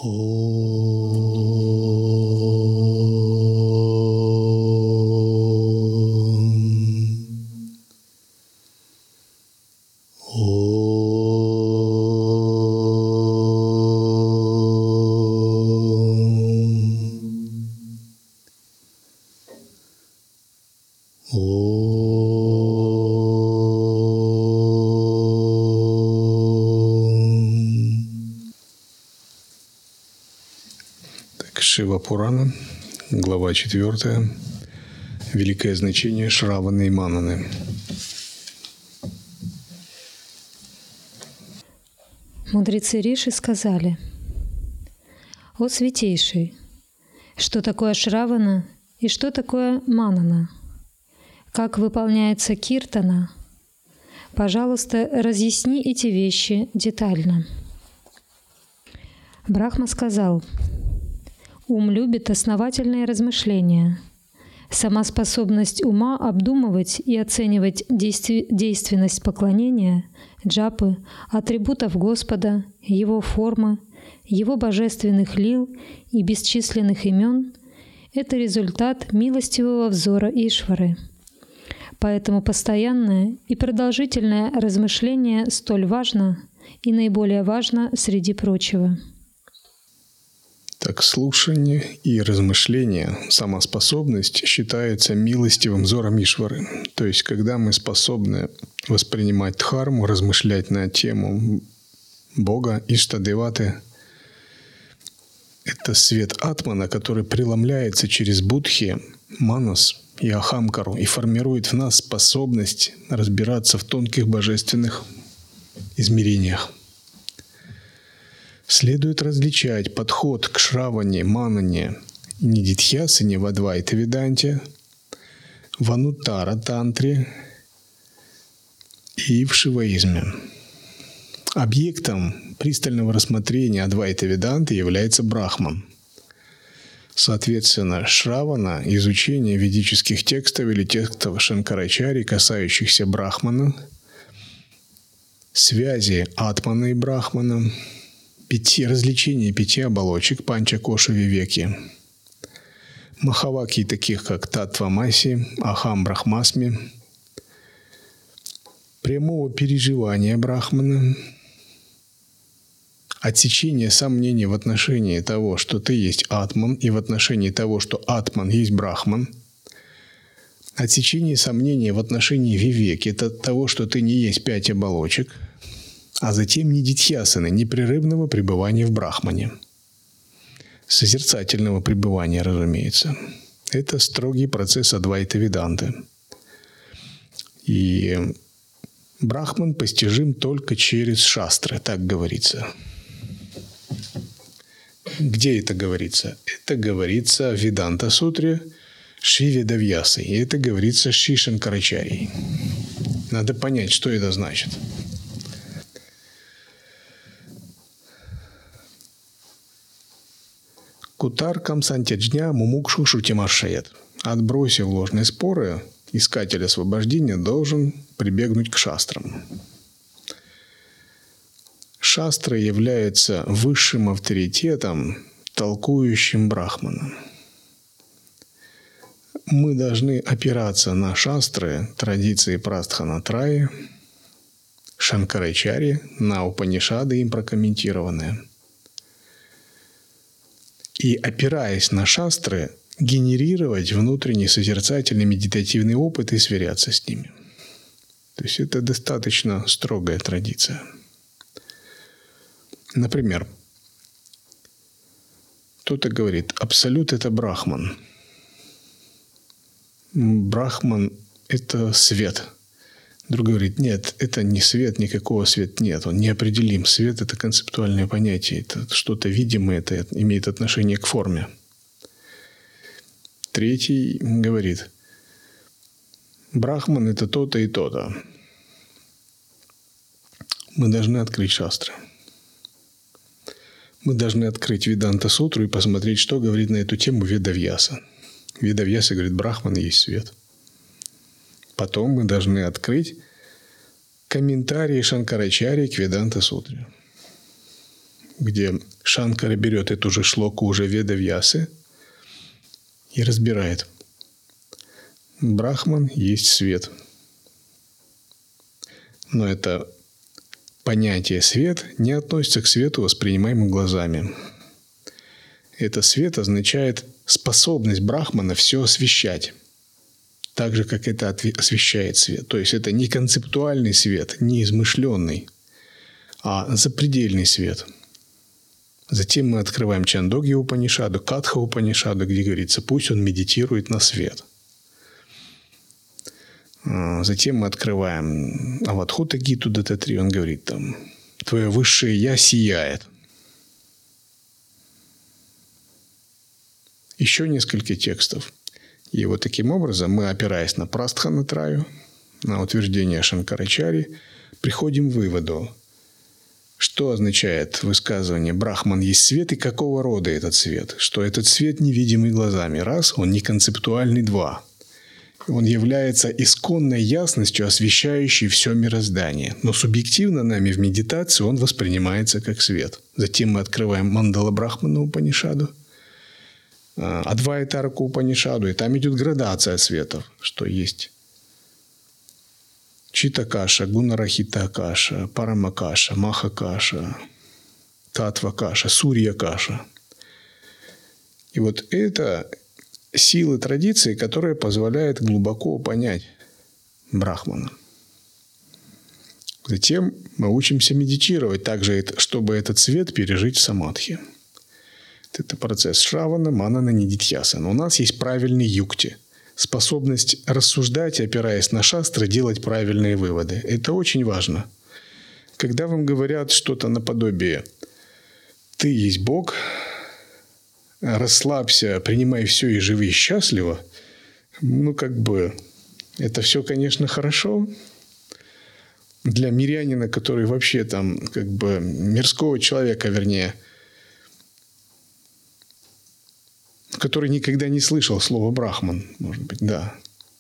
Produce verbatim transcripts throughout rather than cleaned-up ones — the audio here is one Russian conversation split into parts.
Шива Пурана, глава четвертая. Великое значение Шраваны и Мананы. Мудрецы Риши сказали: «О святейший, что такое Шравана и что такое Манана? Как выполняется киртана? Пожалуйста, разъясни эти вещи детально». Брахма сказал: «Ум любит основательные размышления. Сама способность ума обдумывать и оценивать действи- действенность поклонения, джапы, атрибутов Господа, Его формы, Его божественных лил и бесчисленных имен — это результат милостивого взора Ишвары. Поэтому постоянное и продолжительное размышление столь важно и наиболее важно среди прочего». Так слушание и размышление, сама способность считается милостивым взором Ишвары. То есть, когда мы способны воспринимать дхарму, размышлять на тему Бога, Иштадеваты, это свет Атмана, который преломляется через Будхи, Манас и Ахамкару и формирует в нас способность разбираться в тонких божественных измерениях. Следует различать подход к Шраване, Манане и Нидитхьясане в Адвайта-веданте, в Ануттара-тантре и в шиваизме. Объектом пристального рассмотрения Адвайта-веданты является Брахман. Соответственно, Шравана – изучение ведических текстов или текстов Шанкарачари, касающихся Брахмана, связи Атмана и Брахмана, Пяти, развлечение пяти оболочек Панча-коша Вивеки, Махаваки, таких как Татвамаси, Ахам Брахмасми, прямого переживания Брахмана, отсечение сомнений в отношении того, что ты есть Атман, и в отношении того, что Атман есть Брахман, отсечение сомнений в отношении Вивеки, это того, что ты не есть пять оболочек, а затем нидитхьясаны, непрерывного пребывания в Брахмане. Созерцательного пребывания, разумеется. Это строгий процесс Адвайта-веданты. И Брахман постижим только через шастры, так говорится. Где это говорится? Это говорится в Веданта-сутре Шри Ведавьясы. И это говорится Шри Шанкарачарьей. Надо понять, что это значит. Кутаркам сантяджня мумукшу шутимашает. Отбросив ложные споры, искатель освобождения должен прибегнуть к шастрам. Шастры являются высшим авторитетом, толкующим Брахмана. Мы должны опираться на шастры, традиции Прастханатраи, Шанкарачари, на Упанишады им прокомментированные. И, опираясь на шастры, генерировать внутренний созерцательный медитативный опыт и сверяться с ними. То есть это достаточно строгая традиция. Например, кто-то говорит: абсолют – это Брахман. Брахман – это свет. Друг говорит: нет, это не свет, никакого света нет, он неопределим. Свет – это концептуальное понятие, это что-то видимое, это имеет отношение к форме. Третий говорит: Брахман – это то-то и то-то. Мы должны открыть шастры. Мы должны открыть Веданта-сутру и посмотреть, что говорит на эту тему Ведавьяса. Ведавьяса говорит: Брахман есть свет. Потом мы должны открыть комментарии Шанкарачарьи к Веданта-сутре. где Шанкара берет эту же шлоку уже Ведавьясы и разбирает. Брахман есть свет. Но это понятие свет не относится к свету, воспринимаемому глазами. Это свет означает способность Брахмана все освещать, так же, как это освещает свет. То есть это не концептуальный свет, не измышленный, а запредельный свет. Затем мы открываем Чандогья Упанишаду, Катха Упанишаду, где говорится, пусть он медитирует на свет. Затем мы открываем Авадхута Гиту Дататри, он говорит там, твое высшее Я сияет. Еще несколько текстов. И вот таким образом мы, опираясь на Прастханатраю, на утверждение Шанкарачари, приходим к выводу, что означает высказывание «Брахман есть свет» и какого рода этот свет. Что этот свет невидимый глазами. Раз, он не концептуальный. Два, он является исконной ясностью, освещающей все мироздание. Но субъективно нами в медитации он воспринимается как свет. Затем мы открываем Мандала Брахмана Упанишаду, Адвайтараку Упанишаду, и там идет градация светов, что есть Читакаша, Гунарахитакаша, Парамакаша, Махакаша, Татвакаша, Сурьякаша. И вот это силы традиции, которые позволяют глубоко понять Брахмана. Затем мы учимся медитировать, также, чтобы этот свет пережить в самадхи. Это процесс Шравана, Манана, Нидитьясана. У нас есть правильный юкти. Способность рассуждать, опираясь на шастры, делать правильные выводы. Это очень важно. Когда вам говорят что-то наподобие «ты есть Бог», «расслабься, принимай все и живи счастливо», ну, как бы, это все, конечно, хорошо. Для мирянина, который вообще там, как бы, мирского человека, вернее, который никогда не слышал слова «брахман», может быть, да.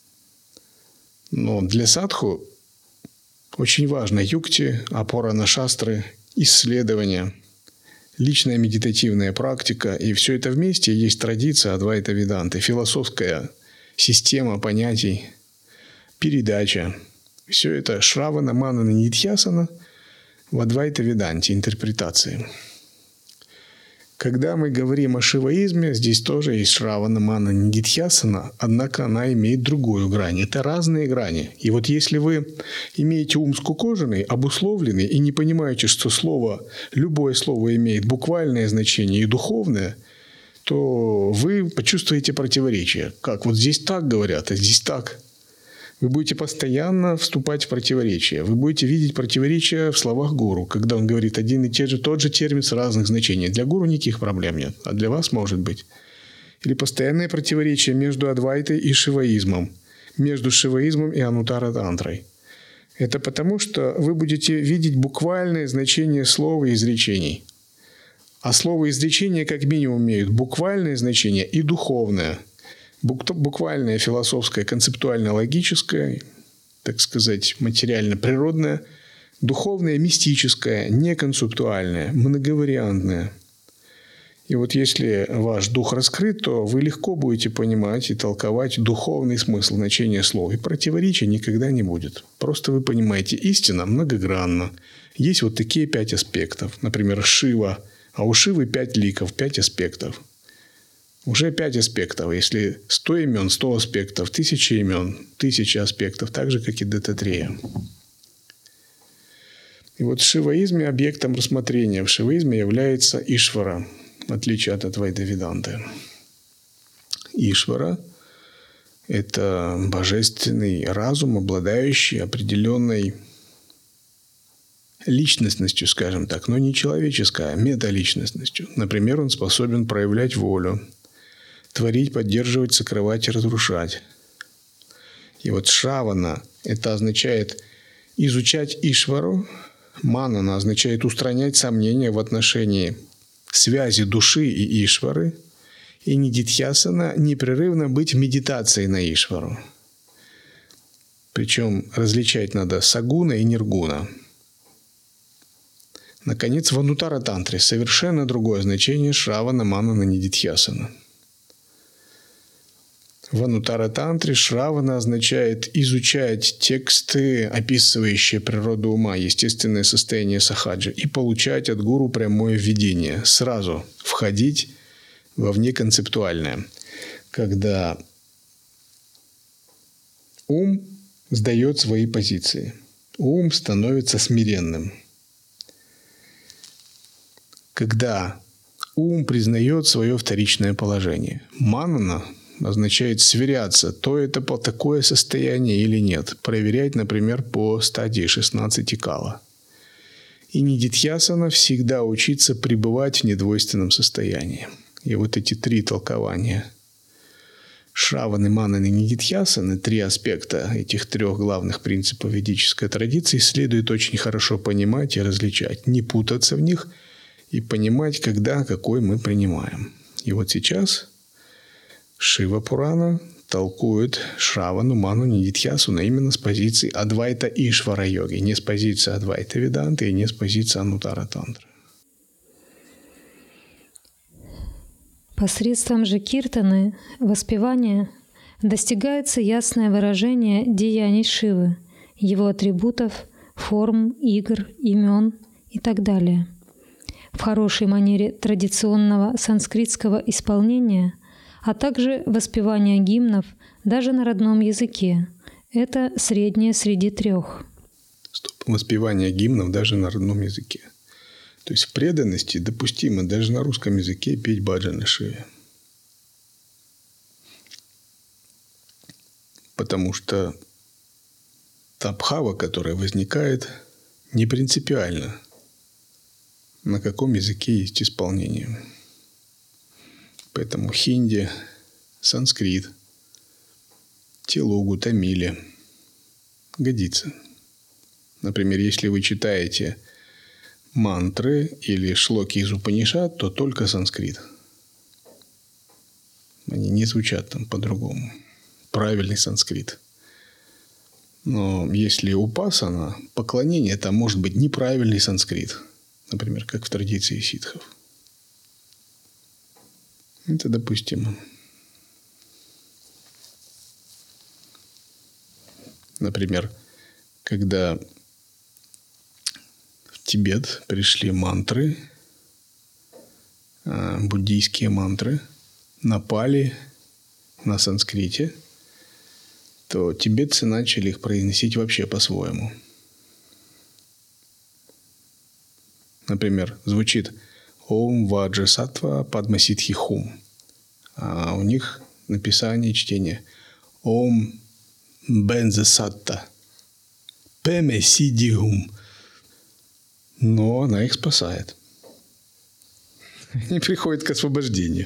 Но для садху очень важно юкти, опора на шастры, исследования, личная медитативная практика. И все это вместе есть традиция Адвайта Веданты, философская система понятий, передача. Все это Шравана, Манана, Нидьясана в Адвайта Веданте, интерпретации. Когда мы говорим о шиваизме, здесь тоже есть Шравана, Манана, Нидьясана, однако она имеет другую грань. Это разные грани. И вот если вы имеете ум скукоженный, обусловленный и не понимаете, что слово, любое слово имеет буквальное значение и духовное, то вы почувствуете противоречие. Как вот здесь так говорят, а здесь так. Вы будете постоянно вступать в противоречия. Вы будете видеть противоречия в словах гуру, когда он говорит один и те же, тот же термин с разных значений. Для гуру никаких проблем нет, а для вас может быть. Или постоянное противоречие между адвайтой и шиваизмом, между шиваизмом и анутара-тантрой. Это потому, что вы будете видеть буквальное значение слова и изречений. А слово и изречение как минимум имеют буквальное значение и духовное. Буквальное, философское, концептуально логическое, так сказать, материально-природное, духовное, мистическое, неконцептуальное, многовариантное. И вот если ваш дух раскрыт, то вы легко будете понимать и толковать духовный смысл, значение слов. И противоречия никогда не будет. Просто вы понимаете, истина многогранна. Есть вот такие пять аспектов. Например, Шива. А у Шивы пять ликов, пять аспектов. Уже пять аспектов. Если сто имен, сто аспектов, тысяча имен, тысяча аспектов, так же, как и Дататрея. И вот в шиваизме объектом рассмотрения в шиваизме является Ишвара, в отличие от Адвайта Веданты. Ишвара – это божественный разум, обладающий определенной личностностью, скажем так, но не человеческой, а металичностностью. Например, он способен проявлять волю, творить, поддерживать, сокрывать и разрушать. И вот Шравана – это означает изучать Ишвару, Манана означает устранять сомнения в отношении связи души и Ишвары, и Нидитьясана – непрерывно быть в медитации на Ишвару. Причем различать надо сагуна и ниргуна. Наконец, в Анутара-тантре совершенно другое значение Шравана, Манана, Нидидхьясана. В Анутара-тантре Шравана означает изучать тексты, описывающие природу ума, естественное состояние сахаджа, и получать от гуру прямое видение, сразу входить во внеконцептуальное, когда ум сдает свои позиции, ум становится смиренным. Когда ум признает свое вторичное положение. Манана означает сверяться, то это по такое состояние или нет. Проверять, например, по стадии шестнадцати кала. И нидидхьясана всегда учиться пребывать в недвойственном состоянии. И вот эти три толкования Шраваны, Мананы, Нидидхьясаны, три аспекта этих трех главных принципов ведической традиции следует очень хорошо понимать и различать, не путаться в них и понимать, когда какой мы принимаем. И вот сейчас Шива Пурана толкует Шравану, Ману, Нидидхьясана именно с позиции Адвайта Ишвара йоги, не с позиции Адвайта Веданты и не с позиции Анутара тантры. Посредством же киртаны, воспевания, достигается ясное выражение деяний Шивы, его атрибутов, форм, игр, имен и так далее. В хорошей манере традиционного санскритского исполнения, а также воспевания гимнов даже на родном языке. Это среднее среди трех. Стоп. Воспевание гимнов даже на родном языке. То есть в преданности допустимо даже на русском языке петь баджаны Шиве. Потому что та бхава, которая возникает, не принципиально, на каком языке есть исполнение. Поэтому хинди, санскрит, телугу, тамиле годится. Например, если вы читаете мантры или шлоки из Упанишад, то только санскрит. Они не звучат там по-другому. Правильный санскрит. Но если упасана, поклонение, там может быть неправильный санскрит. Например, как в традиции ситхов. Это допустимо. Например, когда в Тибет пришли мантры, буддийские мантры, на пали, на санскрите, то тибетцы начали их произносить вообще по-своему. Например, звучит «Ом ваджа сатва падмасидхи хум». А у них написание, чтение «Ом бензе сатта пеме сиди хум». Но она их спасает. Они приходят к освобождению.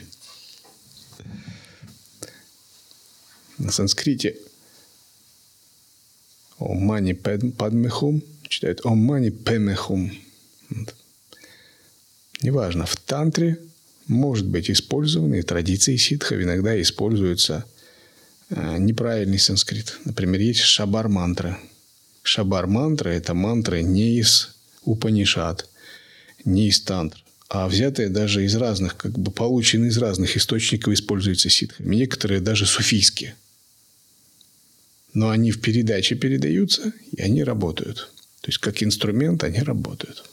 На санскрите «Ом мани падме хум» читают «Ом мани пеме хум». Неважно, в тантре может быть использованы, и традиции ситхов иногда используется э, неправильный санскрит. Например, есть шабар-мантра. Шабар-мантра – это мантры не из Упанишад, не из тантр, а взятые даже из разных, как бы полученные из разных источников, используются ситхами. Некоторые даже суфийские. Но они в передаче передаются, и они работают. То есть, как инструмент они работают.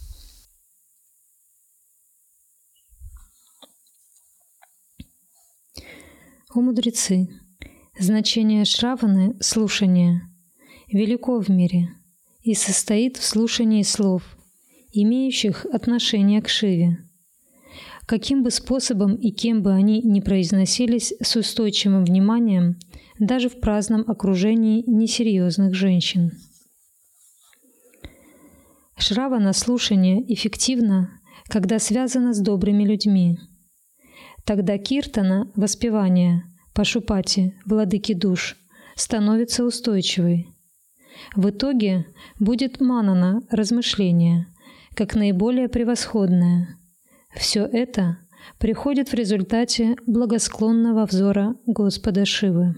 О мудрецы! Значение Шраваны – слушание, велико в мире и состоит в слушании слов, имеющих отношение к Шиве. Каким бы способом и кем бы они ни произносились с устойчивым вниманием, даже в праздном окружении несерьезных женщин. Шравана слушание эффективно, когда связано с добрыми людьми. Тогда киртана, воспевание, пашупати, владыки душ, становится устойчивой. В итоге будет манана, размышление, как наиболее превосходное. Все это приходит в результате благосклонного взора Господа Шивы.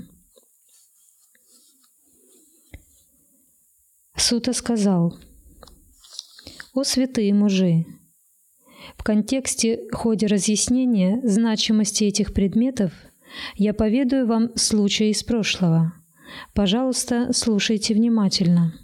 Сута сказал: О святые мужи! В контексте ходе разъяснения значимости этих предметов я поведаю вам случай из прошлого. Пожалуйста, слушайте внимательно.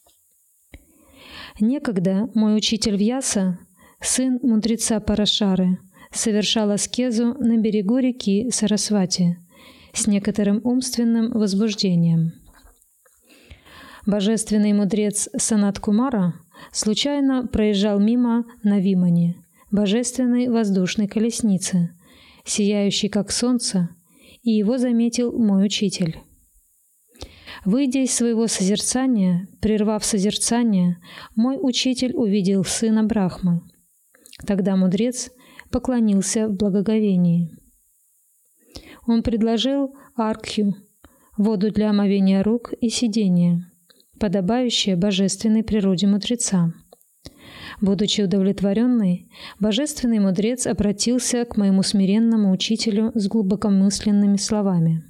Некогда мой учитель Вьяса, сын мудреца Парашары, совершал аскезу на берегу реки Сарасвати с некоторым умственным возбуждением. Божественный мудрец Санат Кумара случайно проезжал мимо на Вимане, божественной воздушной колесницы, сияющей как солнце, и его заметил мой учитель. Выйдя из своего созерцания, прервав созерцание, мой учитель увидел сына Брахмы. Тогда мудрец поклонился в благоговении. Он предложил аркхю, воду для омовения рук и сидения, подобающее божественной природе мудреца. Будучи удовлетворенный, божественный мудрец обратился к моему смиренному учителю с глубокомысленными словами.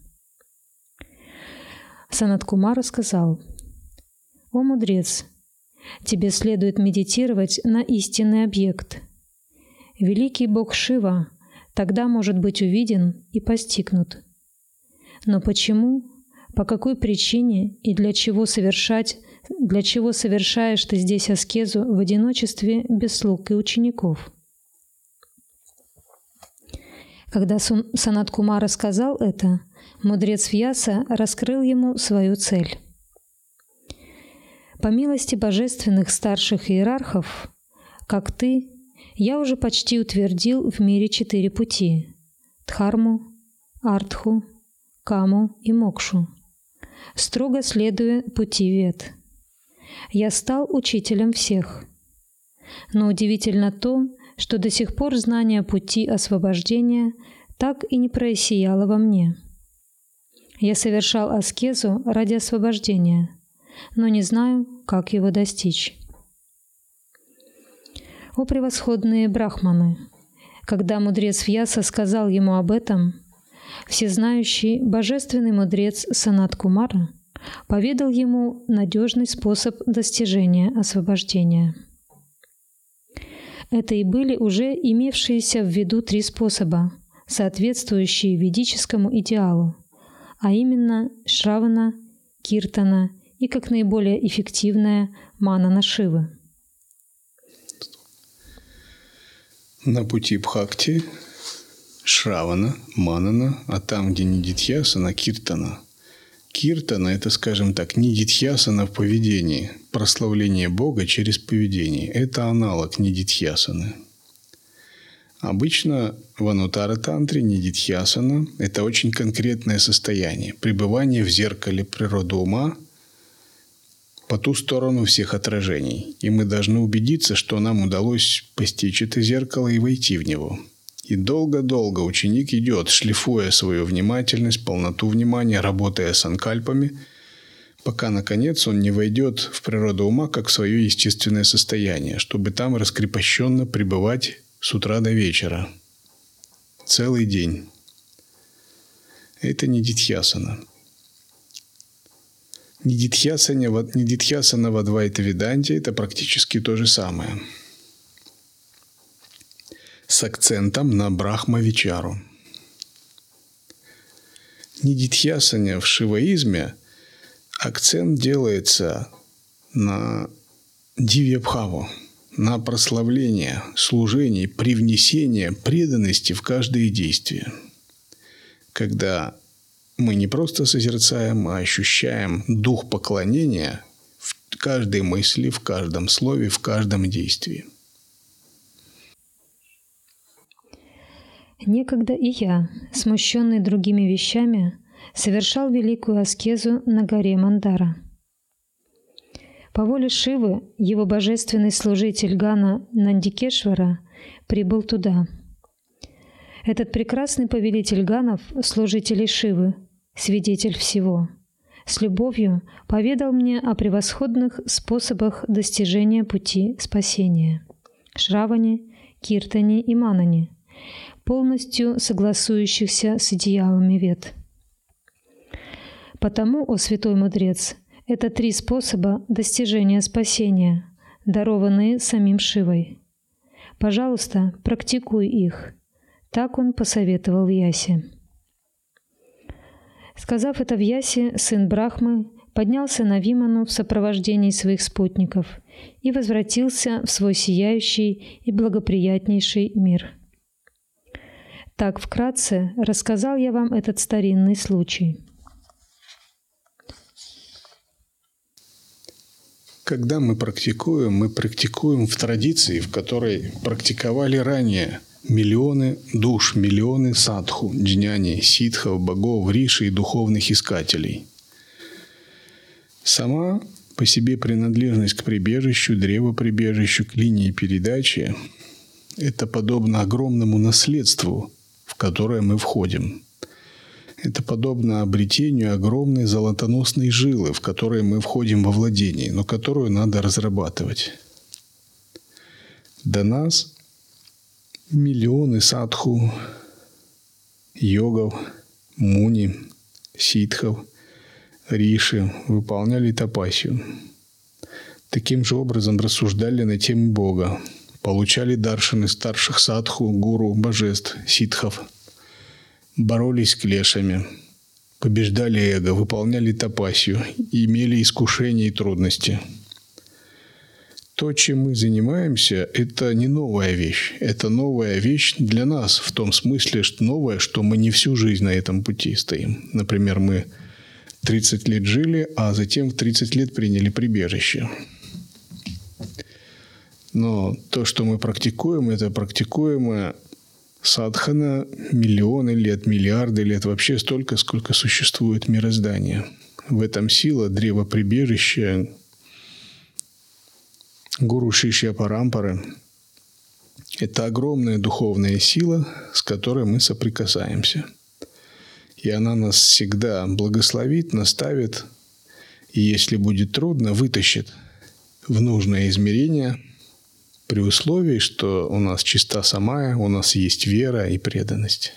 Санат Кумара сказал: «О мудрец, тебе следует медитировать на истинный объект. Великий Бог Шива тогда может быть увиден и постигнут. Но почему, по какой причине и для чего совершать, для чего совершаешь ты здесь аскезу в одиночестве без слуг и учеников?» Когда Санат Кумара сказал это, мудрец Вьяса раскрыл ему свою цель. По милости божественных старших иерархов, как ты, я уже почти утвердил в мире четыре пути – Дхарму, Артху, Каму и Мокшу, строго следуя пути Вед. Я стал учителем всех. Но удивительно то, что до сих пор знание пути освобождения так и не просияло во мне. Я совершал аскезу ради освобождения, но не знаю, как его достичь. О превосходные брахманы! Когда мудрец Вьяса сказал ему об этом, всезнающий божественный мудрец Санат Кумара поведал ему надежный способ достижения освобождения. Это и были уже имевшиеся в виду три способа, соответствующие ведическому идеалу, а именно Шравана, Киртана и, как наиболее эффективная, Манана Шивы. На пути Бхакти – Шравана, Манана, а там, где Нидитьясана – Киртана. Киртана – это, скажем так, Нидитьясана в поведении, прославление Бога через поведение. Это аналог Нидитьясаны. Обычно в Анутара-тантре Нидитьясана – это очень конкретное состояние, пребывание в зеркале природы ума по ту сторону всех отражений. И мы должны убедиться, что нам удалось постичь это зеркало и войти в него. И долго-долго ученик идет, шлифуя свою внимательность, полноту внимания, работая с анкальпами, пока, наконец, он не войдет в природу ума как в свое естественное состояние, чтобы там раскрепощенно пребывать с утра до вечера. Целый день. Это Нидитьясана. Нидитьясана, Нидитьясана в Адвайта-веданте – это практически то же самое. С акцентом на Брахма-вичару. Нидитьясане в шиваизме акцент делается на дивьябхаву, на прославление, служение, привнесение преданности в каждое действие. Когда мы не просто созерцаем, а ощущаем дух поклонения в каждой мысли, в каждом слове, в каждом действии. Некогда и я, смущенный другими вещами, совершал великую аскезу на горе Мандара. По воле Шивы, его божественный служитель Гана Нандикешвара прибыл туда. Этот прекрасный повелитель ганов, служителей Шивы, свидетель всего, с любовью поведал мне о превосходных способах достижения пути спасения – Шраване, Киртане и Манане, полностью согласующихся с идеалами Вед. Потому, о святой мудрец, это три способа достижения спасения, дарованные самим Шивой. Пожалуйста, практикуй их. Так он посоветовал Вьясе. Сказав это Вьясе, сын Брахмы поднялся на Виману в сопровождении своих спутников и возвратился в свой сияющий и благоприятнейший мир. Так вкратце рассказал я вам этот старинный случай. Когда мы практикуем, мы практикуем в традиции, в которой практиковали ранее миллионы душ, миллионы садху, джняни, ситхов, богов, риши и духовных искателей. Сама по себе принадлежность к прибежищу, древоприбежищу, к линии передачи – это подобно огромному наследству, в которое мы входим. Это подобно обретению огромной золотоносной жилы, в которой мы входим во владение, но которую надо разрабатывать. До нас миллионы садху, йогов, муни, ситхов, риши выполняли тапасию. Таким же образом рассуждали на тему Бога, получали даршаны старших садху, гуру, божеств, ситхов, боролись с клешами, побеждали эго, выполняли тапасию, имели искушения и трудности. То, чем мы занимаемся, это не новая вещь. Это новая вещь для нас, в том смысле, что новая, что мы не всю жизнь на этом пути стоим. Например, мы тридцать лет жили, а затем в тридцать лет приняли прибежище. Но то, что мы практикуем, это практикуемое садхана миллионы лет, миллиарды лет, вообще столько, сколько существует мироздание. В этом сила древоприбежища Гуру Шишья Парампары. Это огромная духовная сила, с которой мы соприкасаемся. И она нас всегда благословит, наставит, и если будет трудно, вытащит в нужное измерение, при условии, что у нас чиста самая, у нас есть вера и преданность.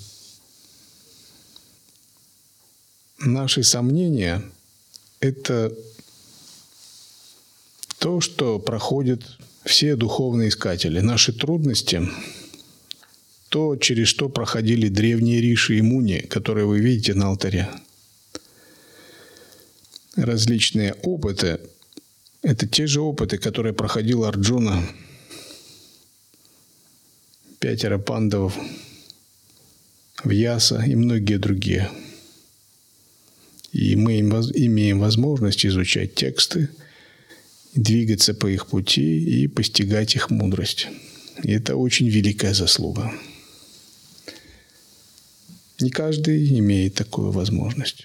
Наши сомнения – это то, что проходят все духовные искатели. Наши трудности – то, через что проходили древние риши и муни, которые вы видите на алтаре. Различные опыты – это те же опыты, которые проходил Арджуна, пятеро пандавов, Вьяса и многие другие. И мы имеем возможность изучать тексты, двигаться по их пути и постигать их мудрость. И это очень великая заслуга. Не каждый имеет такую возможность.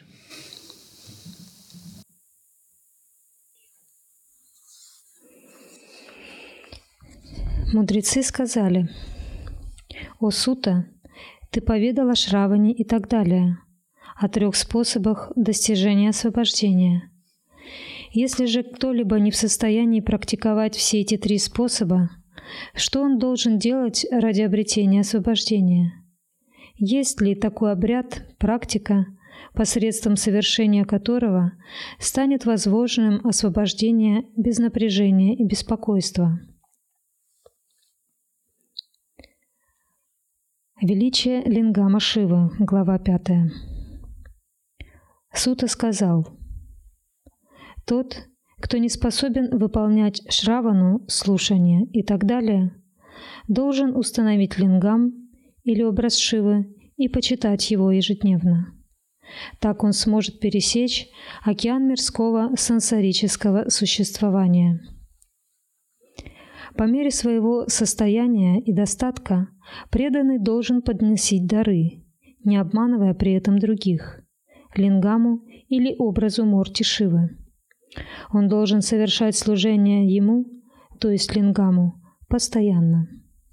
Мудрецы сказали: «О Сута, ты поведал о Шраване и так далее, о трех способах достижения освобождения. Если же кто-либо не в состоянии практиковать все эти три способа, что он должен делать ради обретения освобождения? Есть ли такой обряд, практика, посредством совершения которого станет возможным освобождение без напряжения и беспокойства?» Величие лингама Шивы, глава пятая. Сута сказал: «Тот, кто не способен выполнять шравану, слушание и так далее, должен установить лингам или образ Шивы и почитать его ежедневно. Так он сможет пересечь океан мирского сансарического существования. По мере своего состояния и достатка преданный должен подносить дары, не обманывая при этом других, лингаму или образу Мурти Шивы. Он должен совершать служение ему, то есть лингаму, постоянно.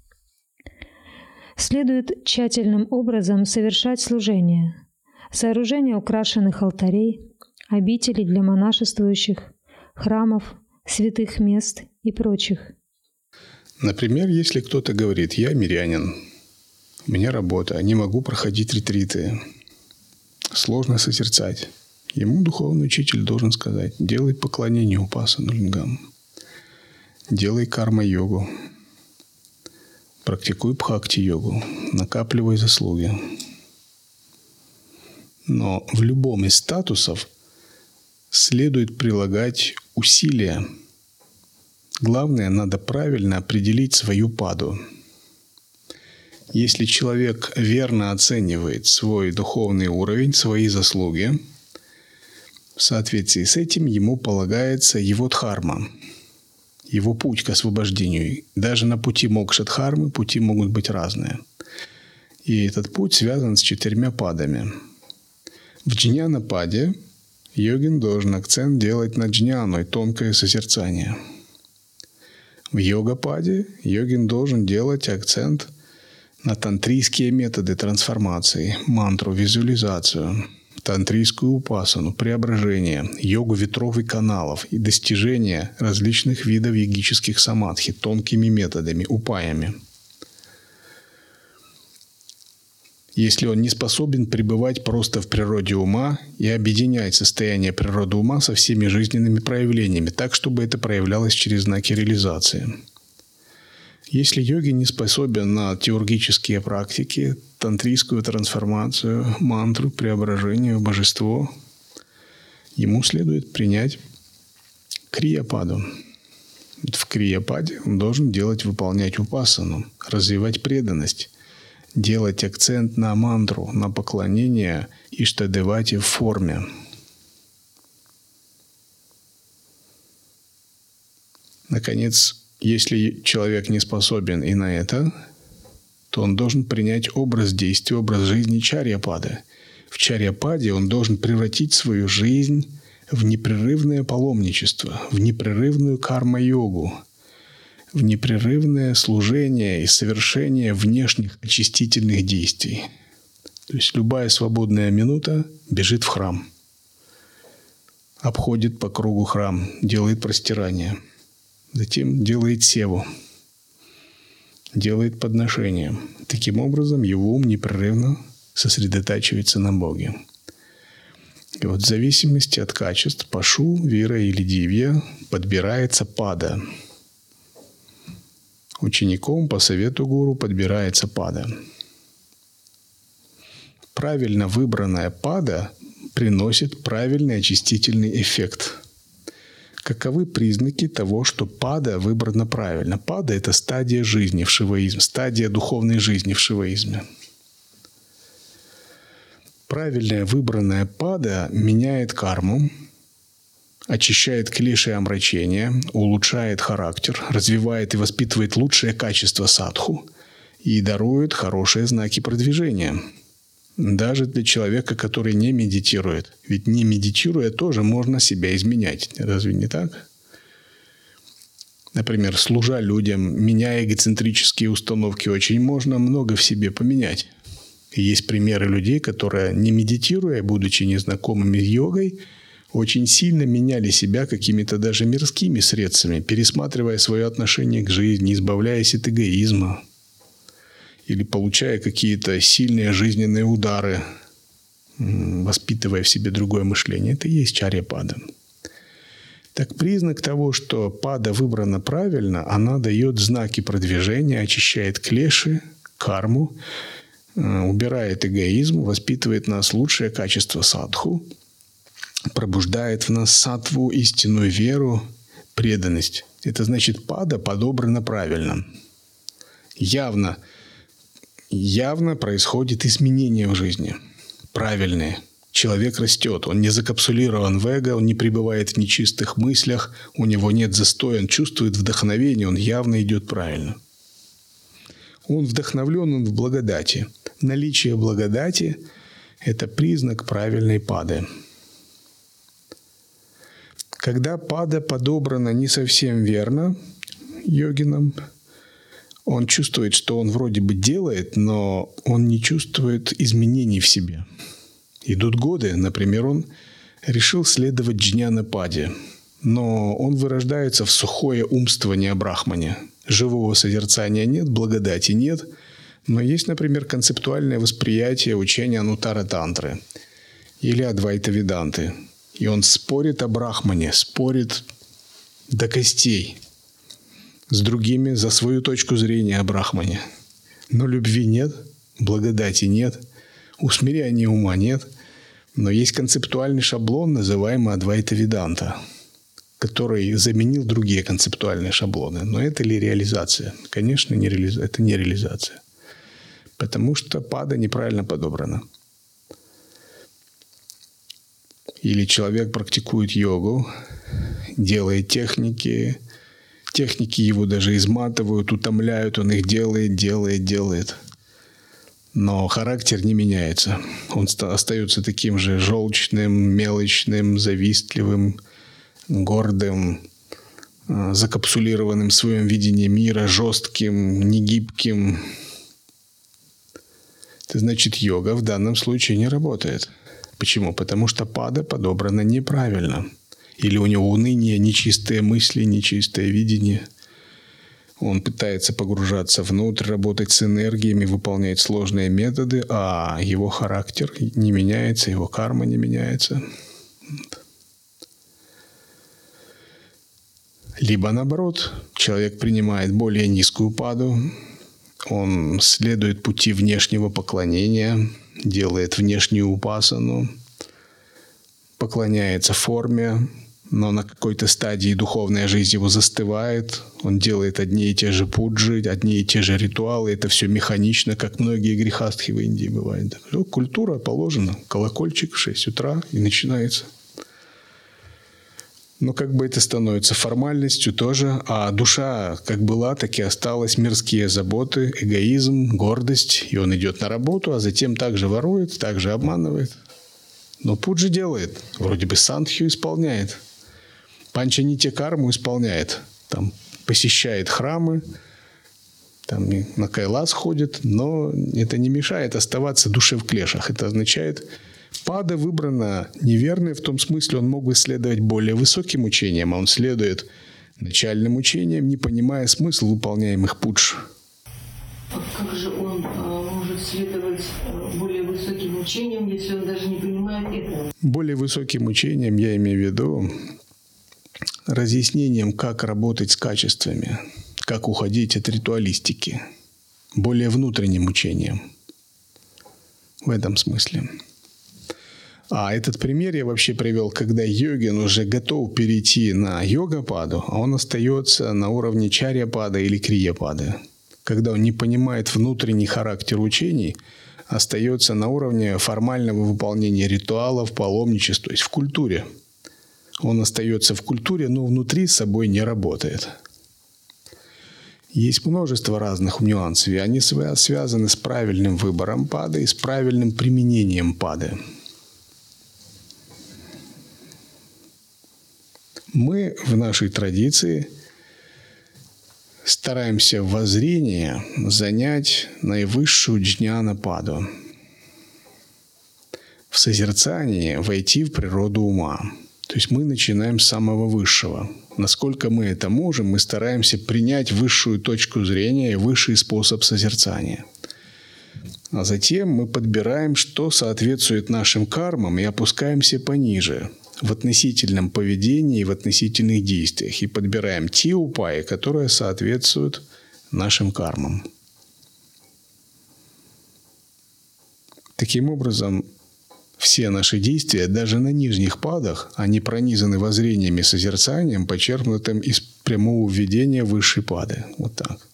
Следует тщательным образом совершать служение, сооружение украшенных алтарей, обителей для монашествующих, храмов, святых мест и прочих. Например, если кто-то говорит: «Я мирянин, у меня работа, не могу проходить ретриты, сложно созерцать», ему духовный учитель должен сказать: «Делай поклонение упасану лингам». делай карма-йогу. Практикуй бхакти-йогу, накапливай заслуги. Но в любом из статусов следует прилагать усилия. Главное, надо правильно определить свою паду. Если человек верно оценивает свой духовный уровень, свои заслуги, в соответствии с этим ему полагается его дхарма, его путь к освобождению. Даже на пути мокша-дхармы пути могут быть разные. И этот путь связан с четырьмя падами. В джняна-паде йогин должен акцент делать на джняной, тонкое созерцание. В йога-паде йогин должен делать акцент на тантрийские методы трансформации, мантру, визуализацию, тантрийскую упасану, преображение, йогу ветров и каналов и достижение различных видов йогических самадхи тонкими методами, упаями. Если он не способен пребывать просто в природе ума и объединять состояние природы ума со всеми жизненными проявлениями, так, чтобы это проявлялось через знаки реализации. Если йоги не способен на теургические практики, тантрийскую трансформацию, мантру, преображение в божество, ему следует принять крия-паду. В крия-паде он должен делать, выполнять упасану, развивать преданность, делать акцент на мантру, на поклонение Иштадевате в форме. Наконец, если человек не способен и на это, то он должен принять образ действия, образ жизни чарья-пады. В чарья-паде он должен превратить свою жизнь в непрерывное паломничество, в непрерывную карма-йогу, в непрерывное служение и совершение внешних очистительных действий. То есть любая свободная минута бежит в храм, обходит по кругу храм, делает простирание. Затем делает севу, делает подношение. Таким образом, его ум непрерывно сосредотачивается на Боге. И вот в зависимости от качеств пашу, вира или дивья подбирается пада. Учеником по совету гуру подбирается пада. Правильно выбранная пада приносит правильный очистительный эффект. Каковы признаки того, что пада выбрана правильно? Пада – это стадия жизни в шиваизме, стадия духовной жизни в шиваизме. Правильная выбранная пада меняет карму, очищает клеши и омрачения, улучшает характер, развивает и воспитывает лучшие качества садху и дарует хорошие знаки продвижения. Даже для человека, который не медитирует. Ведь не медитируя тоже можно себя изменять. Разве не так? Например, служа людям, меняя эгоцентрические установки, очень можно много в себе поменять. И есть примеры людей, которые, не медитируя, будучи незнакомыми с йогой, очень сильно меняли себя какими-то даже мирскими средствами, пересматривая свое отношение к жизни, избавляясь от эгоизма. Или получая какие-то сильные жизненные удары, воспитывая в себе другое мышление. Это и есть чарья-пада. Так признак того, что пада выбрана правильно, она дает знаки продвижения, очищает клеши, карму, убирает эгоизм, воспитывает в нас лучшее качество садху, пробуждает в нас саттву, истинную веру, преданность. Это значит, пада подобрана правильно. Явно Явно происходит изменение в жизни. Правильные. Человек растет. Он не закапсулирован в эго, он не пребывает в нечистых мыслях, у него нет застоя, он чувствует вдохновение, он явно идет правильно. Он вдохновлен, он в благодати. Наличие благодати – это признак правильной пады. Когда пада подобрана не совсем верно йогином, он чувствует, что он вроде бы делает, но он не чувствует изменений в себе. Идут годы, например, он решил следовать джняна-паде, но он вырождается в сухое умствование о брахмане. Живого созерцания нет, благодати нет, но есть, например, концептуальное восприятие учения Анутара-тантры или Адвайта-веданты. И он спорит о брахмане, спорит до костей. с другими за свою точку зрения о Брахмане. Но любви нет, благодати нет, усмиряния ума нет, но есть концептуальный шаблон, называемый Адвайта Веданта, который заменил другие концептуальные шаблоны. Но это ли реализация? Конечно, не реализа... это не реализация. Потому что пада неправильно подобрана. Или человек практикует йогу, делает техники, техники его даже изматывают, утомляют, он их делает, делает, делает. Но характер не меняется. Он остается таким же желчным, мелочным, завистливым, гордым, закапсулированным в своем видении мира, жестким, негибким. Это значит, йога в данном случае не работает. Почему? Потому что пада подобрана неправильно. Или у него уныние, нечистые мысли, нечистое видение. Он пытается погружаться внутрь, работать с энергиями, выполнять сложные методы, а его характер не меняется, его карма не меняется. Либо наоборот, человек принимает более низкую паду, он следует пути внешнего поклонения, делает внешнюю упасану, поклоняется форме, но на какой-то стадии духовная жизнь его застывает, он делает одни и те же пуджи, одни и те же ритуалы, это все механично, как многие грехастхи в Индии бывают. Культура положена, колокольчик в шесть утра и начинается. Но как бы это становится формальностью тоже, а душа как была, так и осталась, мирские заботы, эгоизм, гордость, и он идет на работу, а затем также ворует, также обманывает. Но пуджи делает, вроде бы сандхью исполняет, панчанитья карму исполняет, там посещает храмы, там на Кайлас ходит, но это не мешает оставаться душе в клешах. Это означает, пада выбрана неверной, в том смысле, он мог бы следовать более высоким учениям, а он следует начальным учениям, не понимая смысл выполняемых пудж. Как же он а, может следовать более высоким учениям, если он даже не понимает этого? Более высоким учением я имею в виду разъяснением, как работать с качествами, как уходить от ритуалистики. Более внутренним учением. В этом смысле. А этот пример я вообще привел, когда йогин уже готов перейти на йога-паду, а он остается на уровне чарья-пада или крия-пады. Когда он не понимает внутренний характер учений, остается на уровне формального выполнения ритуалов, паломничеств, то есть в культуре. Он остается в культуре, но внутри с собой не работает. Есть множество разных нюансов, и они связаны с правильным выбором пады и с правильным применением пады. Мы в нашей традиции стараемся в воззрении занять наивысшую джняна-паду. В созерцании войти в природу ума. То есть мы начинаем с самого высшего. Насколько мы это можем, мы стараемся принять высшую точку зрения и высший способ созерцания. А затем мы подбираем, что соответствует нашим кармам, и опускаемся пониже в относительном поведении и в относительных действиях. И подбираем те упаи, которые соответствуют нашим кармам. Таким образом, все наши действия, даже на нижних падах, они пронизаны воззрениями и созерцанием, почерпнутым из прямого введения высшей пады. Вот так.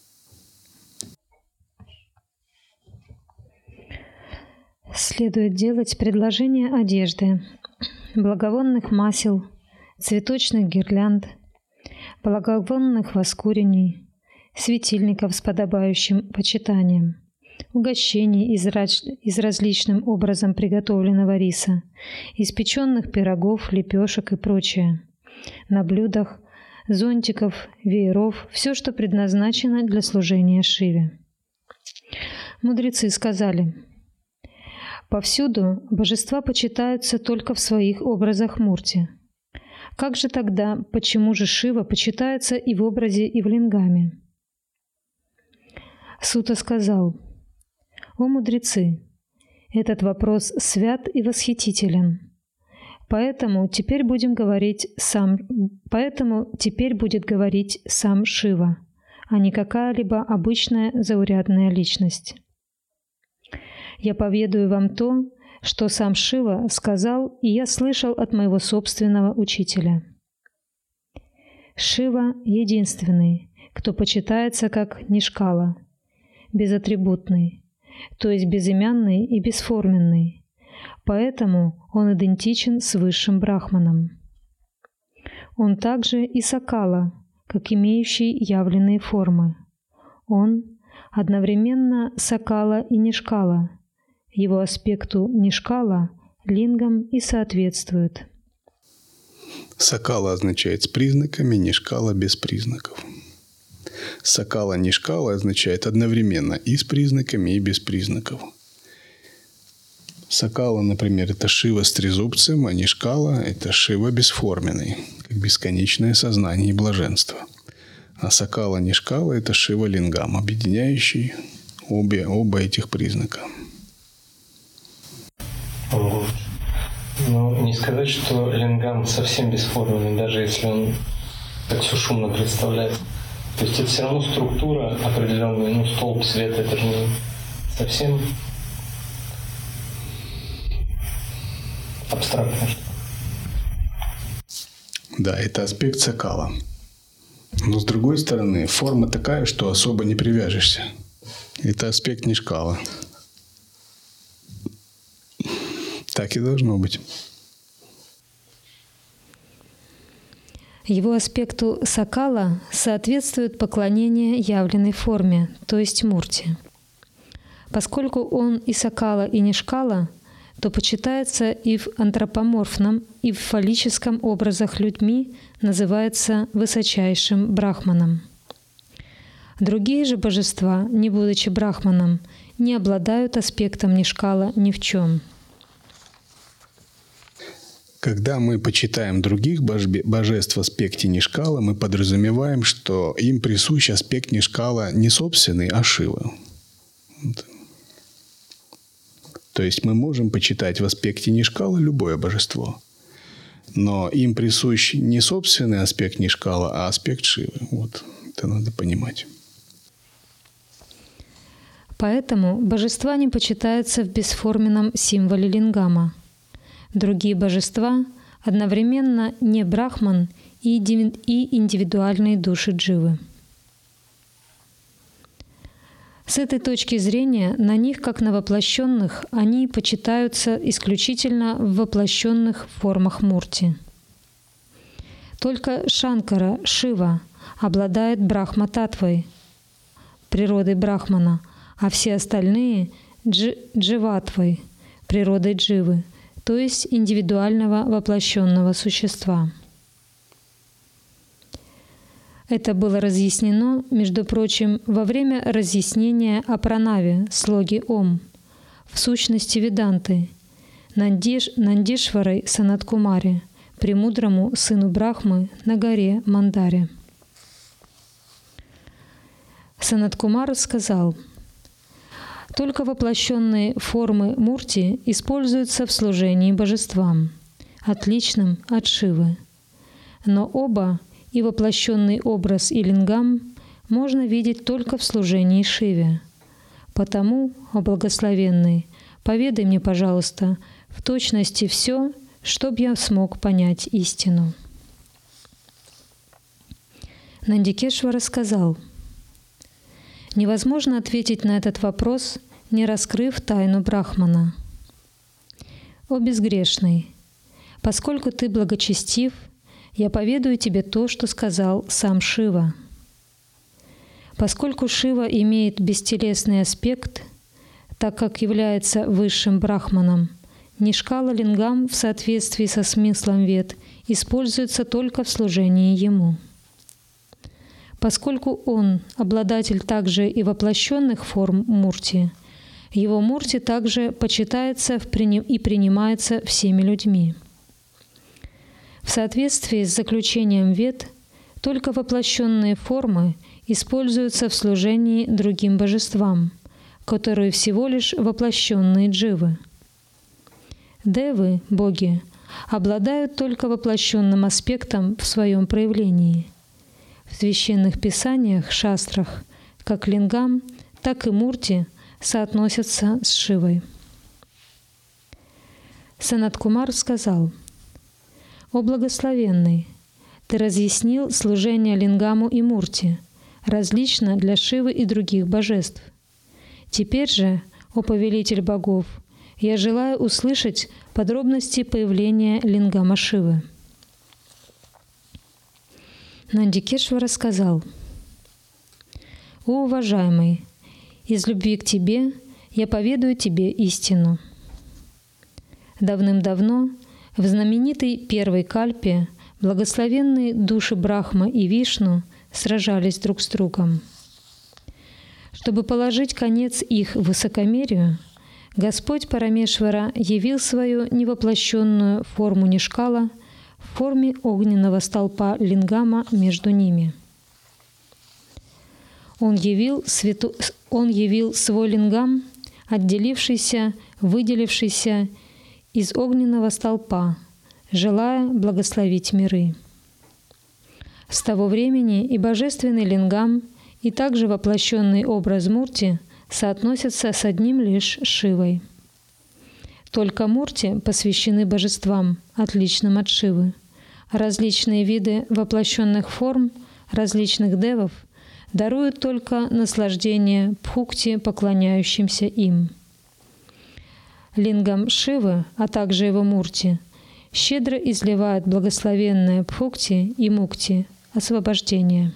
Следует делать предложение одежды, благовонных масел, цветочных гирлянд, благовонных воскурений, светильников с подобающим почитанием, угощений из, раз... из различным образом приготовленного риса, испеченных пирогов, лепешек и прочее, на блюдах, зонтиков, вееров, все, что предназначено для служения Шиве. Мудрецы сказали: повсюду божества почитаются только в своих образах мурти. Как же тогда, почему же Шива почитается и в образе, и в лингаме? Сута сказал: «О мудрецы, этот вопрос свят и восхитителен. Поэтому теперь будем говорить сам, поэтому теперь будет говорить сам Шива, а не какая-либо обычная заурядная личность. Я поведаю вам то, что сам Шива сказал, и я слышал от моего собственного учителя. Шива единственный, кто почитается как Нишкала, безатрибутный, то есть безымянный и бесформенный, поэтому он идентичен с высшим брахманом. Он также и Сакала, как имеющий явленные формы. Он одновременно Сакала и Нишкала. Его аспекту Нишкала лингам и соответствует. Сакала означает с признаками, Нишкала без признаков. Сакала Нишкала означает одновременно и с признаками, и без признаков. Сакала, например, это Шива с трезубцем, а Нишкала – это Шива бесформенный, как бесконечное сознание и блаженство. А Сакала Нишкала – это Шива лингам, объединяющий обе, оба этих признака. Но не сказать, что лингам совсем бесформенный, даже если он так все шумно представляется. То есть это все равно структура определенная, ну столб света, это же не совсем абстрактно. Да, это аспект Сакала. Но с другой стороны, форма такая, что особо не привяжешься. Это аспект Нишкала. Так и должно быть. Его аспекту Сакала соответствует поклонение явленной форме, то есть Мурти. Поскольку он и Сакала, и Нишкала, то почитается и в антропоморфном, и в фаллическом образах людьми, называется высочайшим брахманом. Другие же божества, не будучи брахманом, не обладают аспектом Нишкала ни в чем. Когда мы почитаем других божеств в аспекте Нишкала, мы подразумеваем, что им присущ аспект Нишкала не собственный, а Шивы. То есть мы можем почитать в аспекте Нишкала любое божество, но им присущ не собственный аспект Нишкала, а аспект Шивы. Вот это надо понимать. Поэтому божества не почитаются в бесформенном символе лингама. Другие божества одновременно не брахман и индивидуальные души дживы. С этой точки зрения на них, как на воплощенных, они почитаются исключительно в воплощенных формах мурти. Только Шанкара, Шива, обладает брахма-татвой, природой брахмана, а все остальные дж- дживатвой, природой дживы, то есть индивидуального воплощенного существа. Это было разъяснено, между прочим, во время разъяснения о пранаве, слоге Ом, в сущности Веданты, Нандиш, Нандишварой Санаткумаре, премудрому сыну Брахмы на горе Мандаре. Санаткумар сказал: «Только воплощенные формы мурти используются в служении божествам, отличным от Шивы. Но оба, и воплощенный образ и лингам, можно видеть только в служении Шиве. Потому, о благословенный, поведай мне, пожалуйста, в точности все, чтоб я смог понять истину». Нандикешвара сказал: «Невозможно ответить на этот вопрос, не раскрыв тайну Брахмана. О безгрешный, поскольку ты благочестив, я поведаю тебе то, что сказал сам Шива. Поскольку Шива имеет бестелесный аспект, так как является высшим брахманом, Нишкала лингам в соответствии со смыслом вед используется только в служении ему. Поскольку он обладатель также и воплощенных форм мурти, его мурти также почитается и принимается всеми людьми. В соответствии с заключением вед, только воплощенные формы используются в служении другим божествам, которые всего лишь воплощенные дживы. Девы, боги, обладают только воплощенным аспектом в своем проявлении. В священных писаниях, шастрах, как лингам, так и мурти соотносятся с Шивой. Санат-Кумар сказал: «О благословенный, ты разъяснил служение лингаму и мурти, различно для Шивы и других божеств. Теперь же, о повелитель богов, я желаю услышать подробности появления лингама Шивы». Нандикешвара сказал: «О уважаемый, из любви к тебе я поведаю тебе истину. Давным-давно в знаменитой первой кальпе благословенные души Брахма и Вишну сражались друг с другом. Чтобы положить конец их высокомерию, Господь Парамешвара явил свою невоплощенную форму Нишкала в форме огненного столпа лингама между ними. Он явил, свету... Он явил свой лингам, отделившийся, выделившийся из огненного столпа, желая благословить миры. С того времени и божественный лингам, и также воплощенный образ Мурти соотносятся с одним лишь Шивой. Только Мурти посвящены божествам, отличным от Шивы. Различные виды воплощенных форм различных девов даруют только наслаждение бхукти поклоняющимся им. Лингам Шивы, а также его Мурти, щедро изливают благословенное бхукти и мукти, освобождение.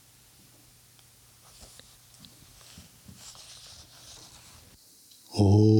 О